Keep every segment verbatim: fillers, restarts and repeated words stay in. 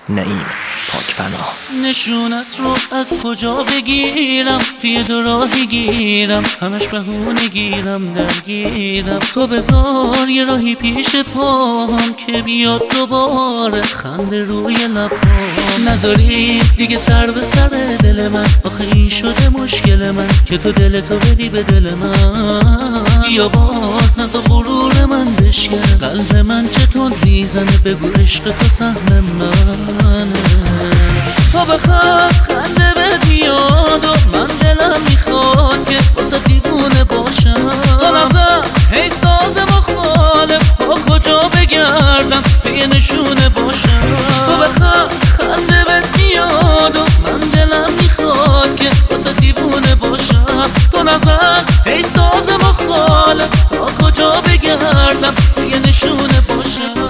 نعیم پاکپناه. نشونت رو از کجا بگیرم، توی دو راهی گیرم، همش بهونه گیرم درگیرم. تو بذار یه راهی پیش پاهم که بیاد دوباره خنده روی لبام. نذاری دیگه سر به سر دل من، آخه این شده مشکل من که تو دلتو بدی به دل من. یا باز نذار غرور من بشکنه، قلب من چطور میزنه، بگو عشق تو سهم منه. تو بخواد خنده به میاد و من دلم میخواد که واسه دیوونه باشم. تو نظر هی ساز مخالف، با کجا بگردم به نشونه باشم. تو بخواد خنده به میاد و من دلم میخواد که واسه دیوونه باشم. تو نظر هی ساز مخالف، با کجا بگردم به نشونه باشم.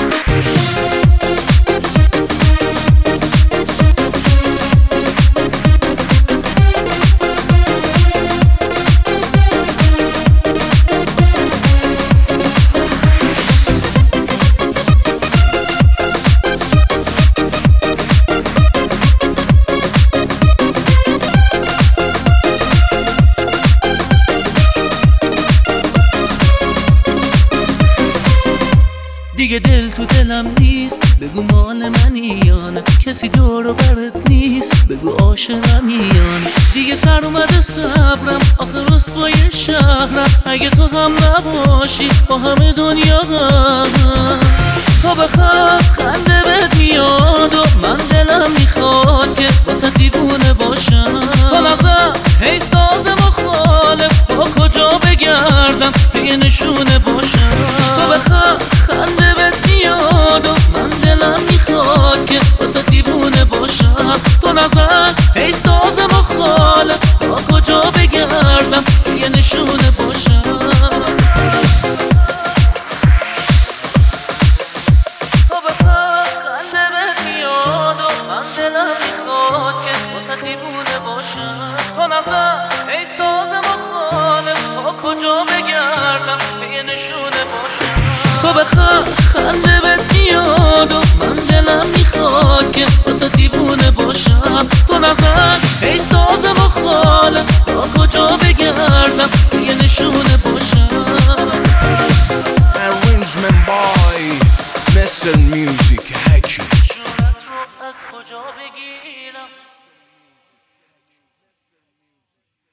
دیگه دل تو دلم نیست، بگو مال منی یا نه، کسی دور و برت نیست، بگو عاشقم یا نه. دیگه سر اومده صبرم، آخه رسوای شهرم، اگه تو هم نباشی با همه دنیا غمم. تو بخواد خنده بهت میاد و من دلم میخواد که واسه دیوونه باشم. تو نظر هی ساز مخالف، با کجا بگردم به نشونه باشم. تو بخواد خنده بهت میاد و من دلم میخواد که واسه دیوونه باشم. تو نظر هی ساز مخالف، با کجا بگردم به نشونه باشم. دلم میخواد که واسه دیوونه باشم. تو نظر ای ساز مخالف، با کجا بگردم به نشونه باشم. تو بخواد خنده بهت میاد و من دلم میخواد که واسه دیوونه باشم. تو نظر ای ساز مخالف، با کجا بگردم به نشونه باشم. Arrangement by Nessun Music Hacky. از کجا بگیرم